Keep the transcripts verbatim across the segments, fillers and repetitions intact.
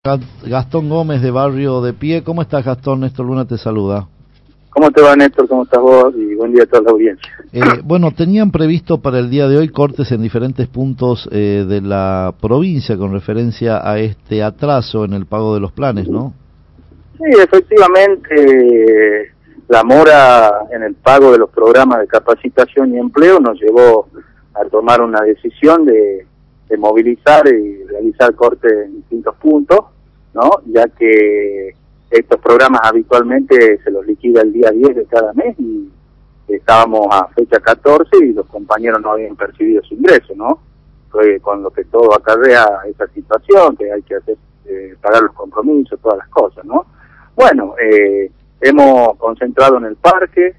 Gastón Gómez de Barrio de Pie. ¿Cómo estás, Gastón? Néstor Luna te saluda. ¿Cómo te va, Néstor? ¿Cómo estás vos? Y buen día a toda la audiencia. Eh, bueno, tenían previsto para el día de hoy cortes en diferentes puntos eh, de la provincia con referencia a este atraso en el pago de los planes, ¿no? Sí, efectivamente, la mora en el pago de los programas de capacitación y empleo nos llevó a tomar una decisión de, de movilizar y realizar cortes en distintos puntos, ¿no? Ya que estos programas habitualmente se los liquida el día diez de cada mes y estábamos a fecha catorce y los compañeros no habían percibido su ingreso, ¿no? Fue con lo que todo acarrea esa situación, que hay que hacer eh, pagar los compromisos, todas las cosas, ¿no? Bueno, eh, hemos concentrado en el parque,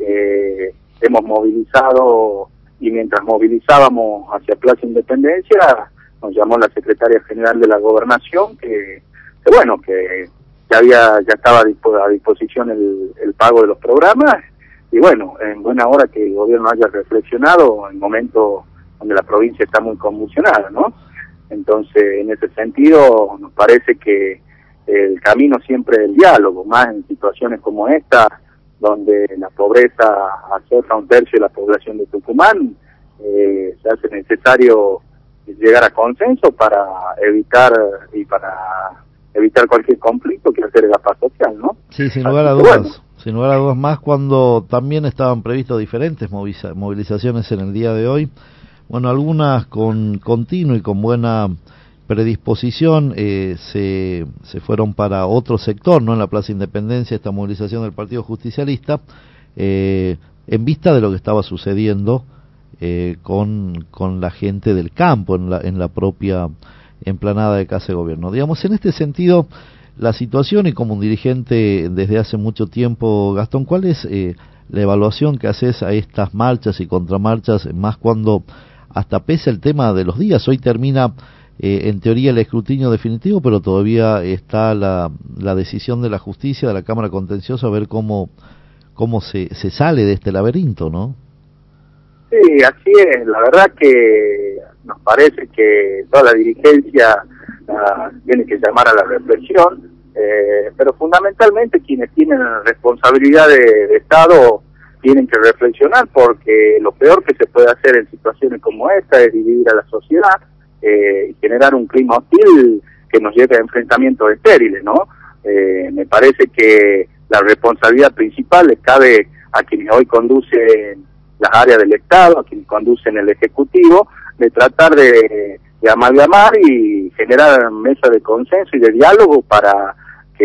eh, hemos movilizado y mientras movilizábamos hacia Plaza Independencia nos llamó la secretaria general de la Gobernación que, que bueno, que ya había ya estaba a disposición el, el pago de los programas y bueno, en buena hora que el gobierno haya reflexionado en momentos donde la provincia está muy convulsionada, ¿no? Entonces, en ese sentido, nos parece que el camino siempre es el diálogo, más en situaciones como esta, donde la pobreza azota a un tercio de la población de Tucumán, eh, se hace necesario llegar a consenso para evitar y para evitar cualquier conflicto que altere la paz social, ¿no? Sí, sin lugar a dudas, bueno. sin lugar a dudas, más cuando también estaban previstos diferentes moviliza movilizaciones en el día de hoy, bueno, algunas con continuo y con buena predisposición eh, se, se fueron para otro sector, ¿no? En la Plaza Independencia, esta movilización del Partido Justicialista, eh, en vista de lo que estaba sucediendo eh, con, con la gente del campo en la, en la propia emplanada de Casa de Gobierno. Digamos, en este sentido, la situación, y como un dirigente desde hace mucho tiempo, Gastón, ¿cuál es eh, la evaluación que haces a estas marchas y contramarchas, más cuando hasta pese el tema de los días? Hoy termina Eh, en teoría el escrutinio definitivo, pero todavía está la, la decisión de la justicia, de la Cámara Contenciosa, a ver cómo cómo se, se sale de este laberinto, ¿no? Sí, así es. La verdad que nos parece que toda la dirigencia uh, tiene que llamar a la reflexión, eh, pero fundamentalmente quienes tienen responsabilidad de, de Estado tienen que reflexionar, porque lo peor que se puede hacer en situaciones como esta es dividir a la sociedad, Eh, y generar un clima hostil que nos lleve a enfrentamientos estériles, ¿no? Eh, me parece que la responsabilidad principal le cabe a quienes hoy conducen las áreas del Estado, a quienes conducen el Ejecutivo, de tratar de, de amalgamar y generar mesas de consenso y de diálogo para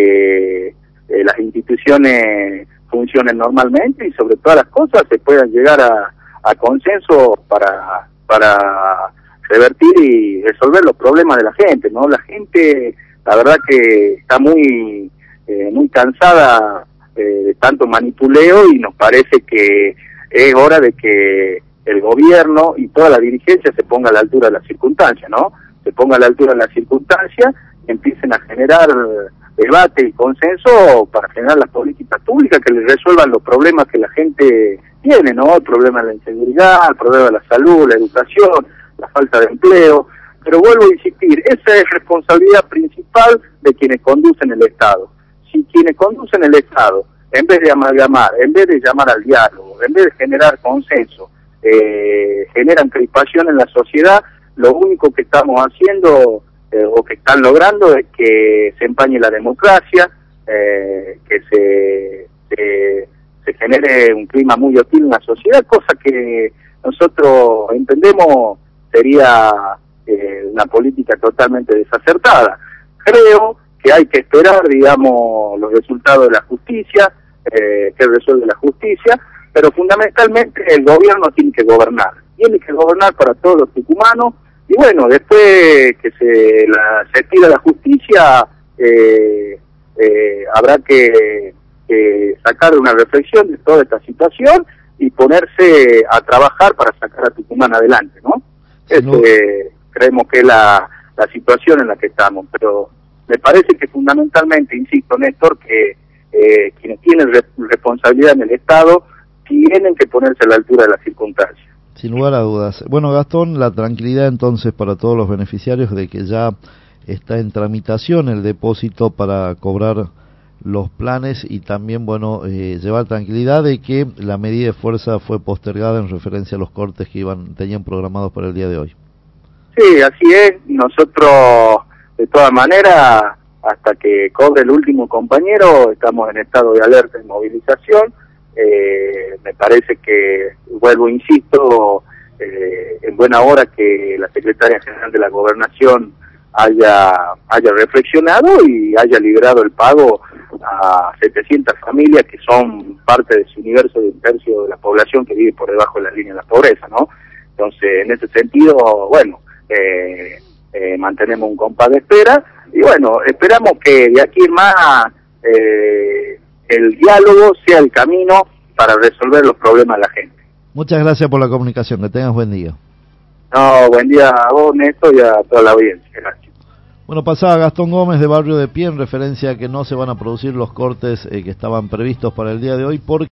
que eh, las instituciones funcionen normalmente y sobre todas las cosas se puedan llegar a, a consenso para para revertir y resolver los problemas de la gente, ¿no? La gente, la verdad que está muy eh, muy cansada eh, de tanto manipuleo y nos parece que es hora de que el gobierno y toda la dirigencia se ponga a la altura de las circunstancias, ¿no? Se ponga a la altura de las circunstancias, empiecen a generar debate y consenso para generar las políticas públicas que les resuelvan los problemas que la gente tiene, ¿no? El problema de la inseguridad, el problema de la salud, la educación, la falta de empleo, pero vuelvo a insistir, esa es responsabilidad principal de quienes conducen el Estado. Si quienes conducen el Estado, en vez de amalgamar, en vez de llamar al diálogo, en vez de generar consenso, eh, generan crispación en la sociedad, lo único que estamos haciendo eh, o que están logrando es que se empañe la democracia, eh, que se, se, se genere un clima muy hostil en la sociedad, cosa que nosotros entendemos sería eh, una política totalmente desacertada. Creo que hay que esperar, digamos, los resultados de la justicia, eh, que resuelve la justicia, pero fundamentalmente el gobierno tiene que gobernar, tiene que gobernar para todos los tucumanos, y bueno, después que se, la, se tira la justicia, eh, eh, habrá que, que sacar una reflexión de toda esta situación y ponerse a trabajar para sacar a Tucumán adelante, ¿no? No. Este, creemos que es la, la situación en la que estamos, pero me parece que fundamentalmente, insisto, Néstor, que eh, quienes tienen re responsabilidad en el Estado tienen que ponerse a la altura de las circunstancias. Sin lugar a dudas. Bueno, Gastón, la tranquilidad entonces para todos los beneficiarios de que ya está en tramitación el depósito para cobrar los planes y también, bueno, eh, llevar tranquilidad de que la medida de fuerza fue postergada en referencia a los cortes que iban tenían programados para el día de hoy. Sí, así es. Nosotros, de todas maneras, hasta que cobre el último compañero, estamos en estado de alerta y movilización. Eh, me parece que, vuelvo, insisto, eh, en buena hora que la Secretaria General de la Gobernación haya haya reflexionado y haya liberado el pago a setecientas familias que son parte de su universo de un tercio de la población que vive por debajo de la línea de la pobreza, ¿no? Entonces, en ese sentido, bueno, eh, eh, mantenemos un compás de espera y bueno, esperamos que de aquí en más eh, el diálogo sea el camino para resolver los problemas de la gente. Muchas gracias por la comunicación, que tengas buen día. No, buen día a vos, Néstor, y a toda la audiencia. Gracias. Bueno, pasaba Gastón Gómez de Barrio de Pie en referencia a que no se van a producir los cortes eh, que estaban previstos para el día de hoy porque